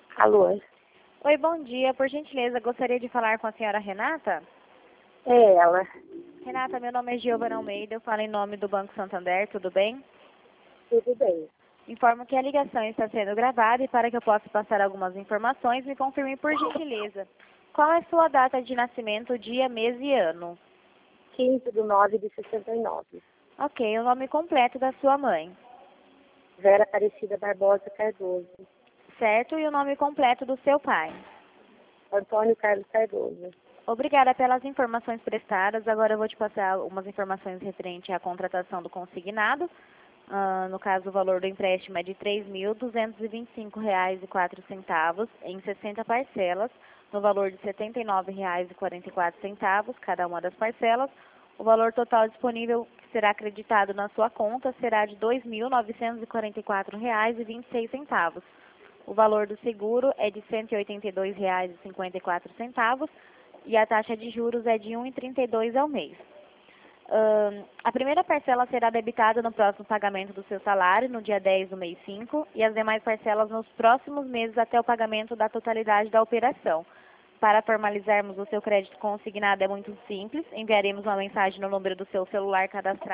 Alô? Oi, bom dia. Por gentileza, gostaria de falar com a senhora Renata? É ela. Renata, meu nome é Giovana Almeida, eu falo em nome do Banco Santander, tudo bem? Tudo bem. Informo que a ligação está sendo gravada e para que eu possa passar algumas informações, me confirme por gentileza. Qual é sua data de nascimento, dia, mês e ano? 15/9/69. Ok, o nome completo da sua mãe. Vera Aparecida Barbosa Cardoso. Certo, e o nome completo do seu pai. Antônio Carlos Cardoso. Obrigada pelas informações prestadas. Agora eu vou te passar algumas informações referentes à contratação do consignado. No caso, o valor do empréstimo é de R$ 3.225,04 em 60 parcelas, no valor de R$ 79,44 cada uma das parcelas. O valor total disponível que será acreditado na sua conta será de R$ 2.944,26. O valor do seguro é de R$ 182,54 e a taxa de juros é de 1,32 ao mês. A primeira parcela será debitada no próximo pagamento do seu salário, no dia 10 do mês 5, e as demais parcelas nos próximos meses até o pagamento da totalidade da operação. Para formalizarmos o seu crédito consignado é muito simples, enviaremos uma mensagem no número do seu celular cadastrado